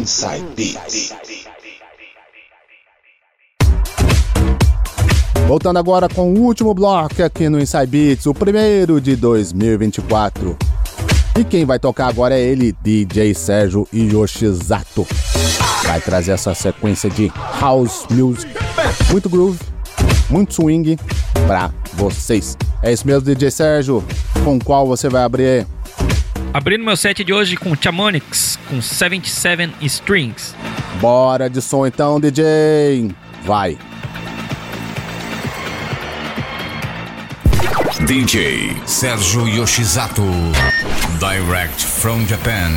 Inside Beats. Voltando agora com o último bloco aqui no Inside Beats, o primeiro de 2024. E quem vai tocar agora é ele, DJ Sérgio Yoshizato. Vai trazer essa sequência de house music, muito groove, muito swing pra vocês. É isso mesmo, DJ Sérgio. Com qual você vai abrir? Abrindo meu set de hoje com Chamonix, com 77 Strings. Bora de som então, DJ. Vai. DJ Sérgio Yoshizato, direct from Japan.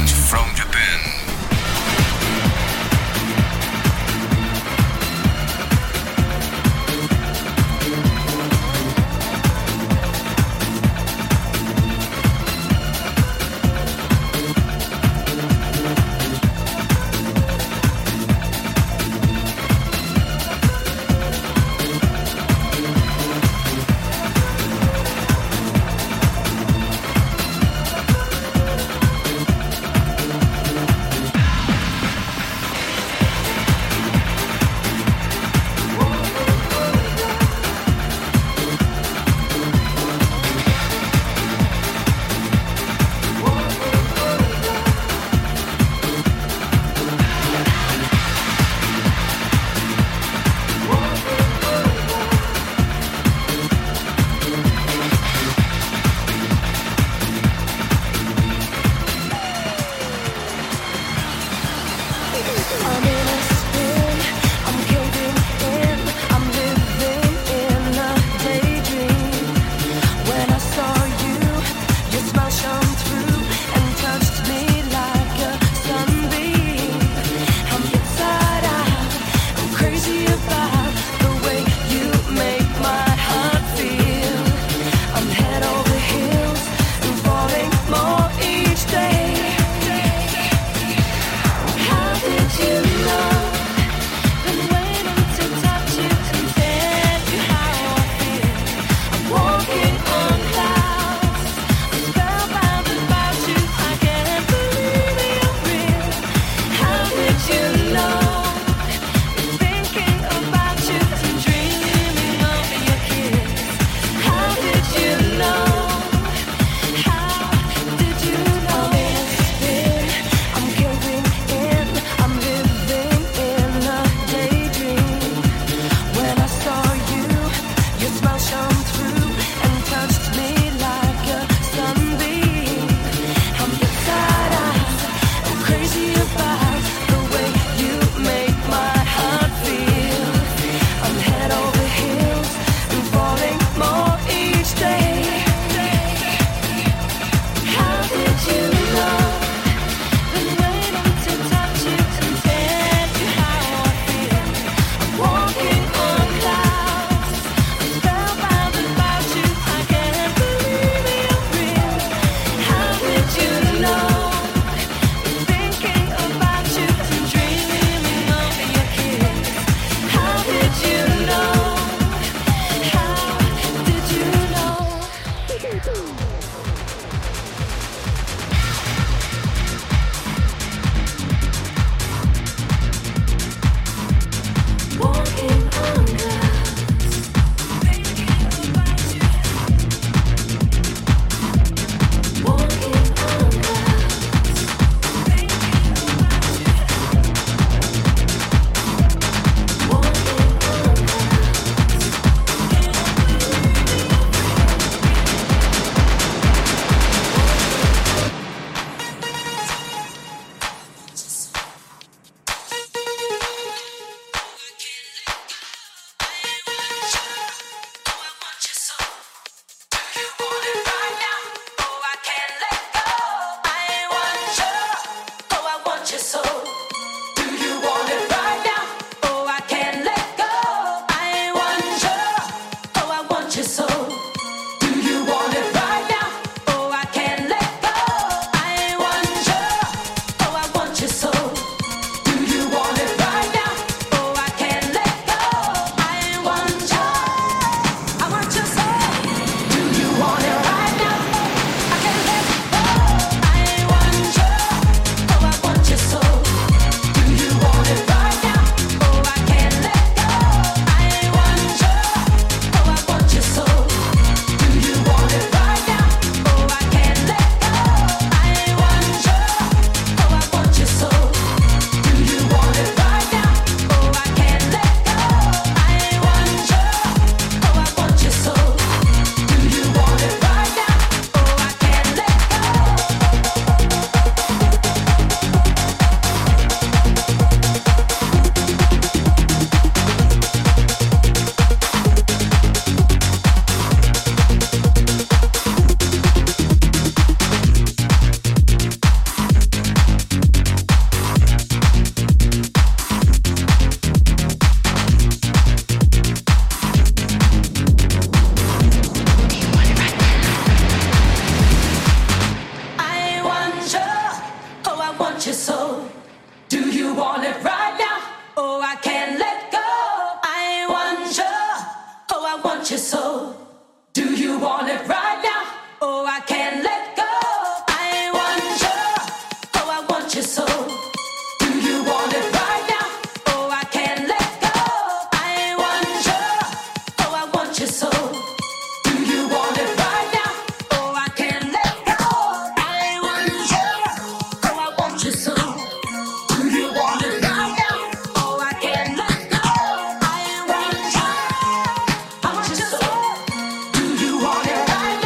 want you so. Do you want it right now? Oh, I can't let go. I want you. Oh, I want you so. Do you want it right now? Oh, I can't let go. I want you. Oh, I want you so. Do you want it right now? Oh, I can't let go. I want you. Oh, I want you so. Do you want it right now? Oh, I can't let go. I want you. I want you so. Do you want it right now?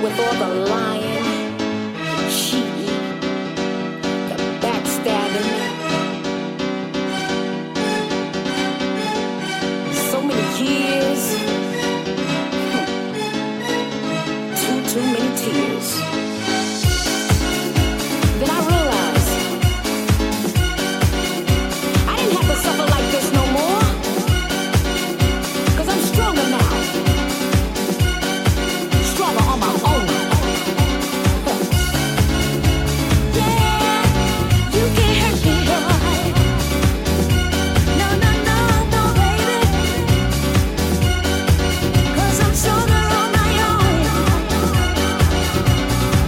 with all the lying, the cheating, the backstabbing. So many years, too many tears. Then I realized I didn't have to suffer like this no more, 'cause I'm stronger now. Stronger on my own. Yeah, you can't hurt me, boy. No, no, no, no, baby. 'Cause I'm stronger on my own.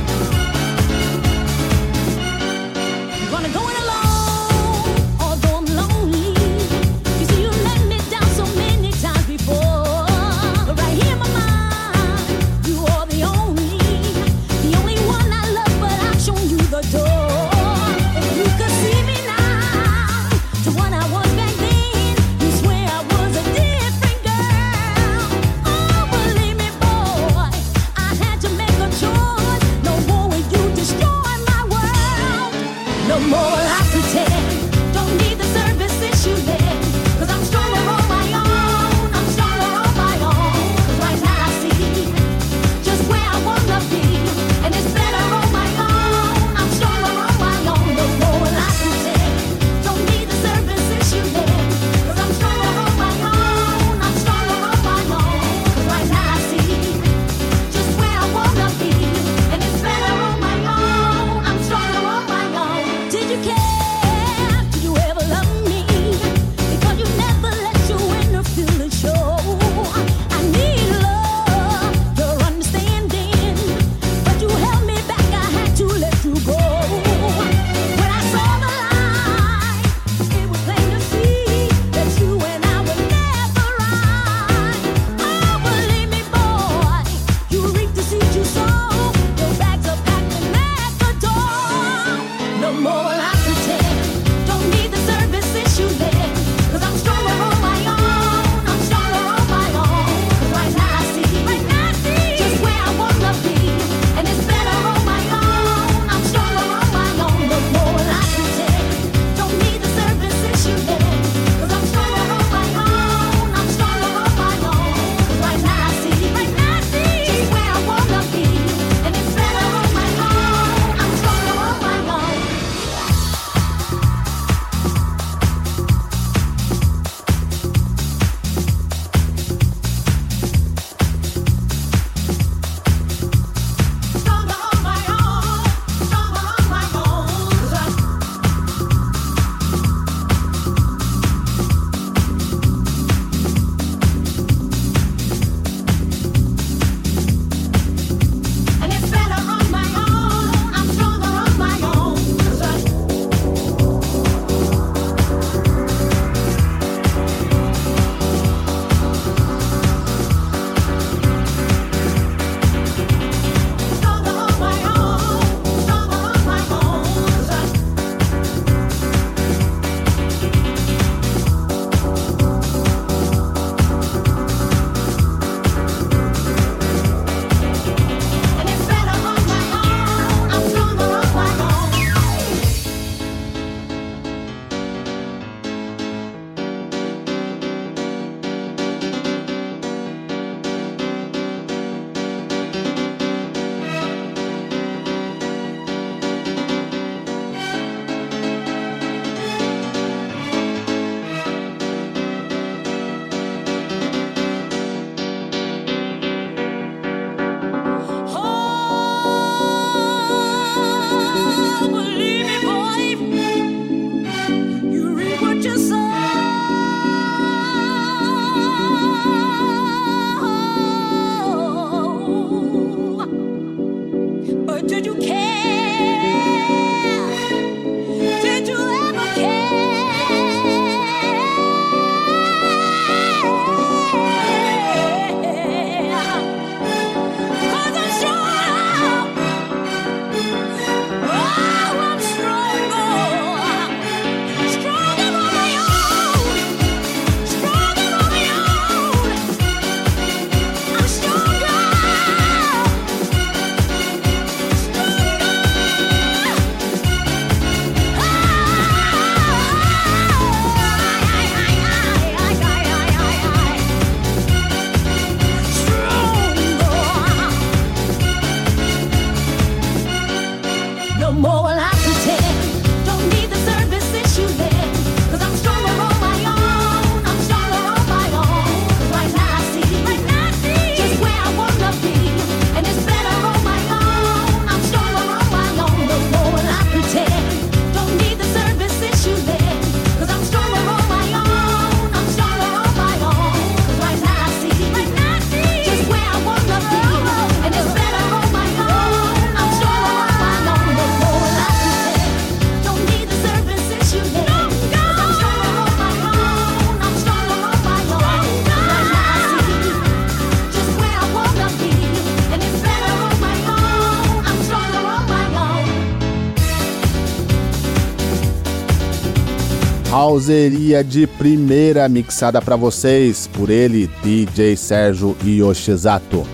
Houseria de primeira mixada pra vocês por ele, DJ Sérgio Yoshizato.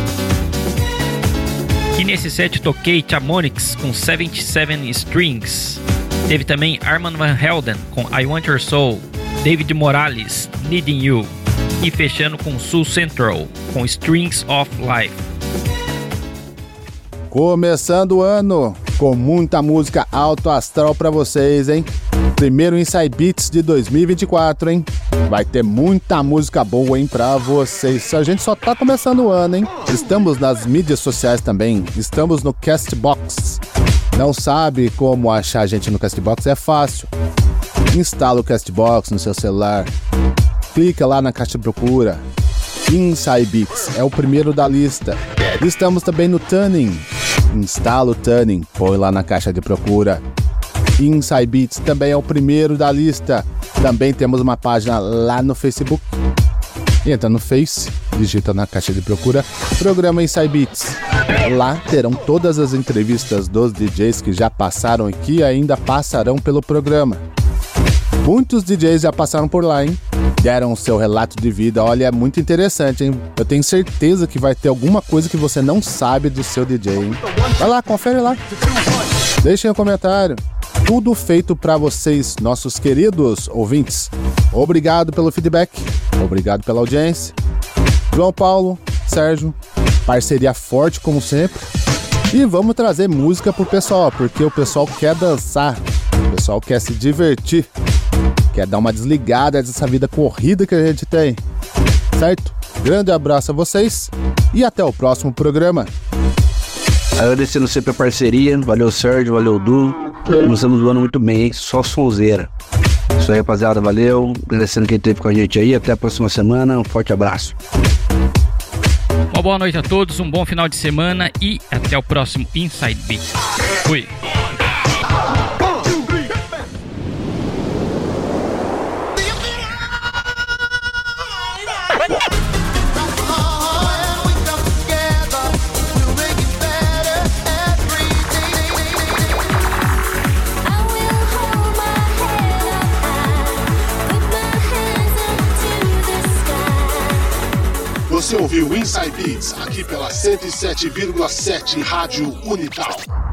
E nesse set toquei Chamonix com 77 Strings. Teve também Armand Van Helden com I Want Your Soul, David Morales, Needing You. E fechando com Soul Central com Strings of Life. Começando o ano com muita música alto astral pra vocês, hein? Primeiro Inside Beats de 2024, hein? Vai ter muita música boa, hein, pra vocês. A gente só tá começando o ano, hein? Estamos nas mídias sociais também. Estamos no Castbox. Não sabe como achar a gente no Castbox? É fácil. Instala o Castbox no seu celular. Clica lá na caixa de procura. Inside Beats é o primeiro da lista. Estamos também no Tuning. Instala o Tuning, põe lá na caixa de procura. Inside Beats também é o primeiro da lista. Também temos uma página lá no Facebook. Entra no Face, digita na caixa de procura Programa Inside Beats. Lá terão todas as entrevistas dos DJs que já passaram e que ainda passarão pelo programa. Muitos DJs já passaram por lá, hein? Deram o seu relato de vida. Olha, é muito interessante, hein? Eu tenho certeza que vai ter alguma coisa que você não sabe do seu DJ, hein? Vai lá, confere lá. Deixem um comentário. Tudo feito para vocês, nossos queridos ouvintes. Obrigado pelo feedback. Obrigado pela audiência. João Paulo, Sérgio, parceria forte como sempre. E vamos trazer música pro pessoal, porque o pessoal quer dançar. O pessoal quer se divertir. Quer dar uma desligada dessa vida corrida que a gente tem, certo? Grande abraço a vocês e até o próximo programa. Agradecendo sempre a parceria, valeu Sérgio, valeu Du. Começamos o ano muito bem, hein? Só sonzeira. Isso aí, rapaziada, valeu. Agradecendo quem esteve com a gente aí, até a próxima semana, um forte abraço. Uma boa noite a todos, um bom final de semana e até o próximo Inside Beats. Fui! Você ouviu Inside Beats aqui pela 107,7 Rádio Unital.